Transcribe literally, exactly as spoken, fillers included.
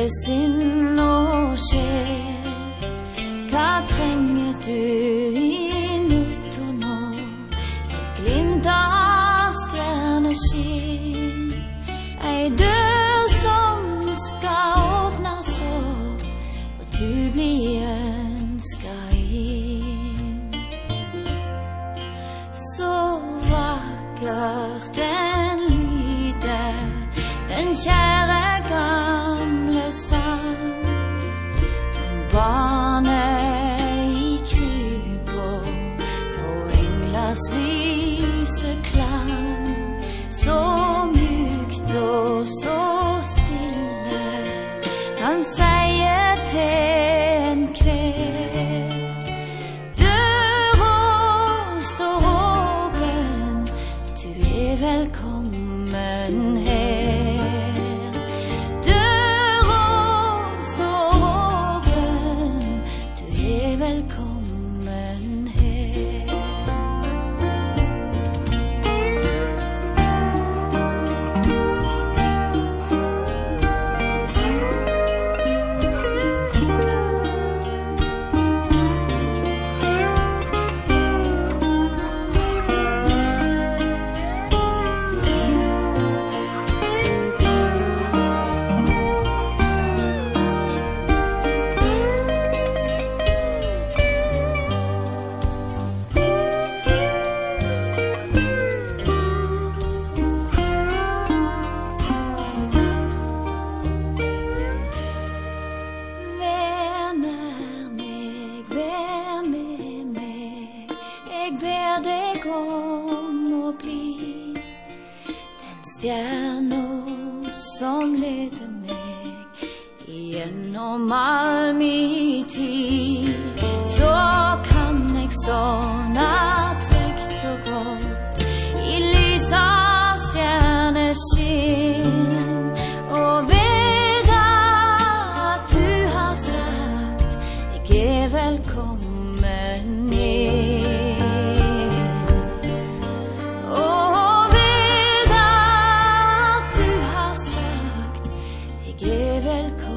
hele sinn og sjel. Hva trenger du i nutt og nå? Et glimt av stjerneskinn, ei dør som skal åpnes opp, og du blir ønsket inn. Så vakkert den lyder, den kjære gamle sang, om barnet i krypa og englers lyse klang, så mykt og så stille, han sier til en kveld, døra står åpen, du er velkommen her. Døra står åpen, du er velkommen her. Jeg ber deg om å bli den stjerna som leder meg gjennom all min tid. Så kan jeg sovne trygt og godt i lys av stjerneskinn, og vite at du har sagt jeg er velkommen inn. Velkommen.